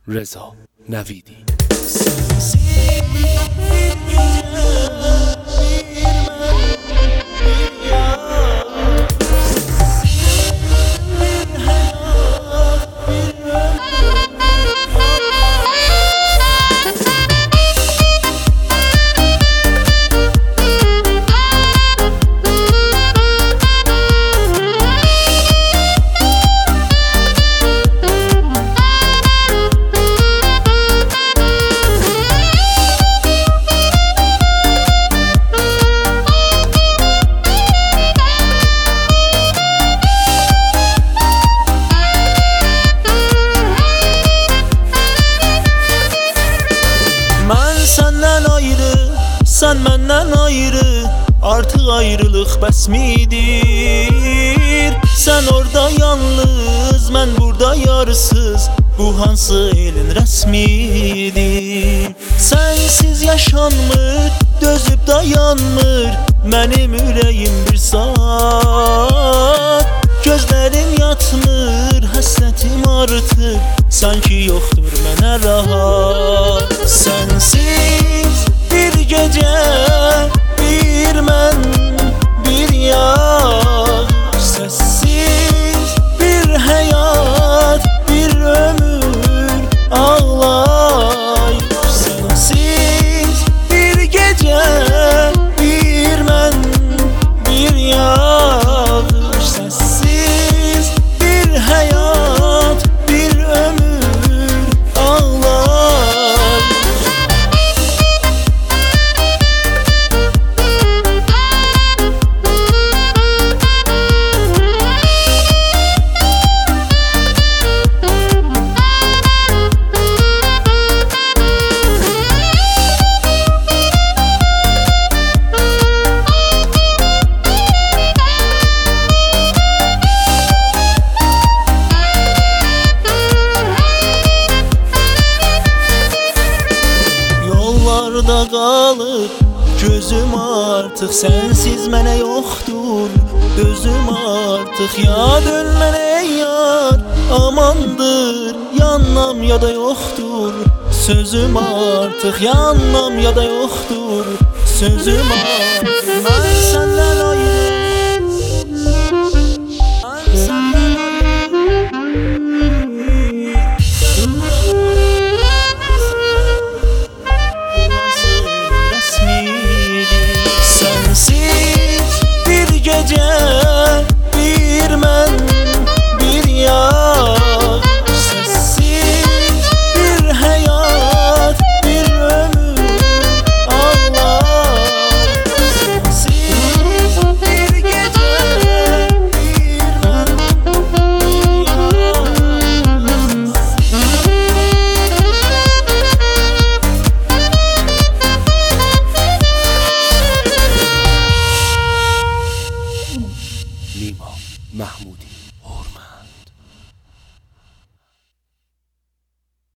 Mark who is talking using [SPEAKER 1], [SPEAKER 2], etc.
[SPEAKER 1] رضا نویدی.
[SPEAKER 2] Senden ayrı, sen benden ayrı, artık ayrılık bes midir? Sen orada yalnız, ben burada yarsız, bu hansı elin resmidir? Sensiz yaşanmır, dözüp dayanmır, benim yüreğim bir saat. Gözlerim yatmır, hasretim artır, sanki yoktur mənə rahat. Sensiz bir gece, bir mən, bir yağ, sessiz bir hayat, bir ömür ağlayır. Sensiz bir gece, bir mən, bir yağ, sessiz bir hayat, bir ömür ağlayır. Yollarda qalıb gözüm artıq, sensiz mənə yoxdur özüm artıq. Ya dön mənə yar, amandır, yanmam ya da yoxdur sözüm artıq. Yanmam ya da yoxdur sözüm artıq. Mən səndən ayrı, mən səndən sensiz bir gece, bir mən, bir yağ, sessiz bir hayat, bir ömür ağlar. Sensiz bir gece, bir mən, bir yağ.
[SPEAKER 1] نیما محمودی.